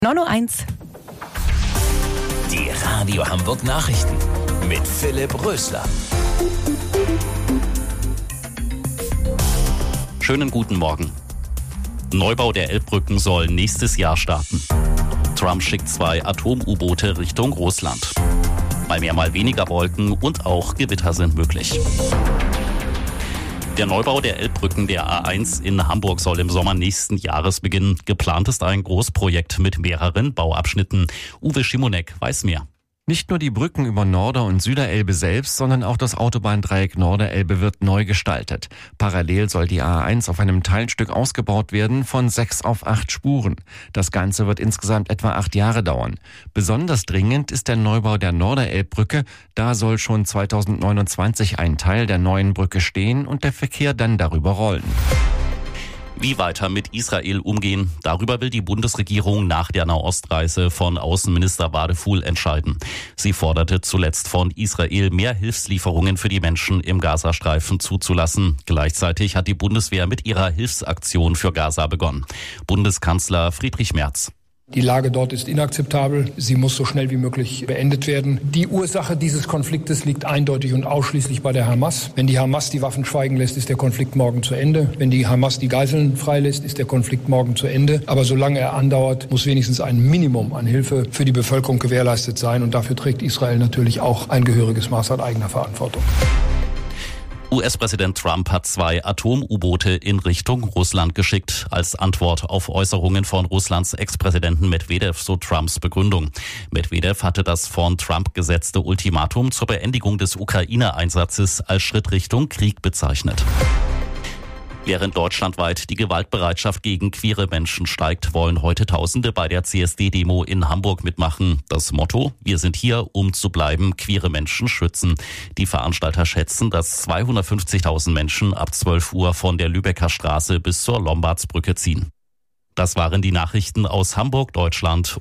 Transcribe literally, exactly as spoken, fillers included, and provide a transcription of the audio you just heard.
neun Uhr eins. Die Radio Hamburg Nachrichten mit Philipp Rösler. Schönen guten Morgen. Neubau der Elbbrücken soll nächstes Jahr starten. Trump schickt zwei Atom-U-Boote Richtung Russland. Mal mehr, mal weniger Wolken und auch Gewitter sind möglich. Der Neubau der Elbbrücken der A eins in Hamburg soll im Sommer nächsten Jahres beginnen. Geplant ist ein Großprojekt mit mehreren Bauabschnitten. Uwe Schimonek weiß mehr. Nicht nur die Brücken über Norder- und Süderelbe selbst, sondern auch das Autobahndreieck Norderelbe wird neu gestaltet. Parallel soll die A eins auf einem Teilstück ausgebaut werden von sechs auf acht Spuren. Das Ganze wird insgesamt etwa acht Jahre dauern. Besonders dringend ist der Neubau der Norderelbbrücke. Da soll schon zweitausendneunundzwanzig ein Teil der neuen Brücke stehen und der Verkehr dann darüber rollen. Wie weiter mit Israel umgehen, darüber will die Bundesregierung nach der Nahostreise von Außenminister Wadefuhl entscheiden. Sie forderte zuletzt von Israel mehr Hilfslieferungen für die Menschen im Gazastreifen zuzulassen. Gleichzeitig hat die Bundeswehr mit ihrer Hilfsaktion für Gaza begonnen. Bundeskanzler Friedrich Merz. Die Lage dort ist inakzeptabel. Sie muss so schnell wie möglich beendet werden. Die Ursache dieses Konfliktes liegt eindeutig und ausschließlich bei der Hamas. Wenn die Hamas die Waffen schweigen lässt, ist der Konflikt morgen zu Ende. Wenn die Hamas die Geiseln freilässt, ist der Konflikt morgen zu Ende. Aber solange er andauert, muss wenigstens ein Minimum an Hilfe für die Bevölkerung gewährleistet sein. Und dafür trägt Israel natürlich auch ein gehöriges Maß an eigener Verantwortung. U S-Präsident Trump hat zwei Atom-U-Boote in Richtung Russland geschickt, als Antwort auf Äußerungen von Russlands Ex-Präsidenten Medwedew, so Trumps Begründung. Medwedew hatte das von Trump gesetzte Ultimatum zur Beendigung des Ukraine-Einsatzes als Schritt Richtung Krieg bezeichnet. Während deutschlandweit die Gewaltbereitschaft gegen queere Menschen steigt, wollen heute Tausende bei der C S D-Demo in Hamburg mitmachen. Das Motto: Wir sind hier, um zu bleiben, queere Menschen schützen. Die Veranstalter schätzen, dass zweihundertfünfzigtausend Menschen ab zwölf Uhr von der Lübecker Straße bis zur Lombardsbrücke ziehen. Das waren die Nachrichten aus Hamburg, Deutschland